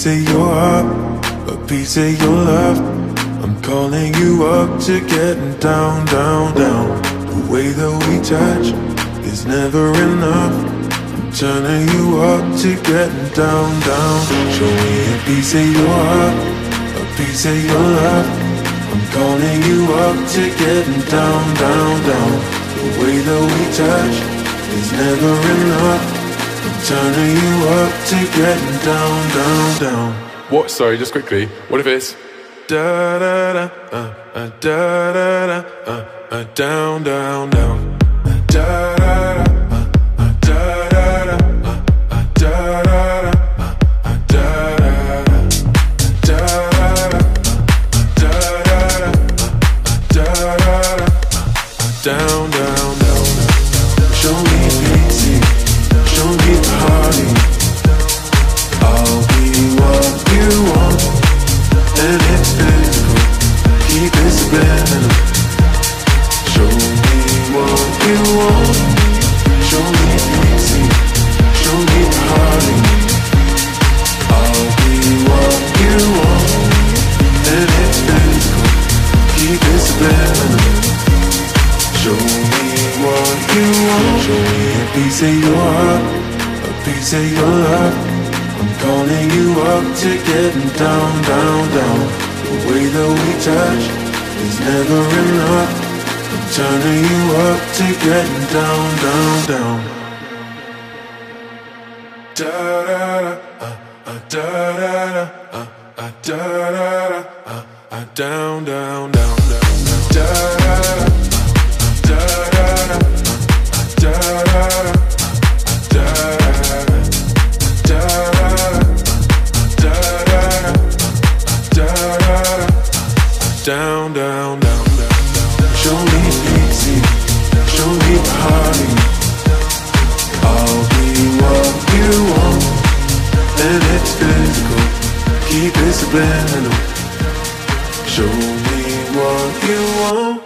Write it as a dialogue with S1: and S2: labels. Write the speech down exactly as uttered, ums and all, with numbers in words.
S1: piece of your heart, a piece of your love. I'm calling you up to getting down, down, down. The way that we touch is never enough. I'm turning you up to getting down, down. Show me a piece of your heart, a piece of your love. I'm calling you up to getting down, down, down. The way that we touch is never enough. I'm turning you up to getting down, down, down.
S2: What? Sorry, just quickly. What if it's
S1: da da da uh, uh, da da da uh, uh, down, down, down. Da da da. Down, down, down. Show me pity, show me party. I'll be what you want, and it's physical. Keep it subliminal. Show me what you want. Show me pity, show me party. I'll be what you want, and it's physical. Keep it subliminal. Show me what you want. Show me a piece of your heart, a piece of your love. I'm calling you up to getting down, down, down. The way that we touch is never enough. I'm turning you up to getting down, down, down. Da da da, uh, uh, da da da, uh, uh, da da da, uh, uh, down, down, down, down, da da da. Down, down, down, down. Show me pity, show me party. I'll be what you want, and it's physical. Keep it subliminal. Show me what you want.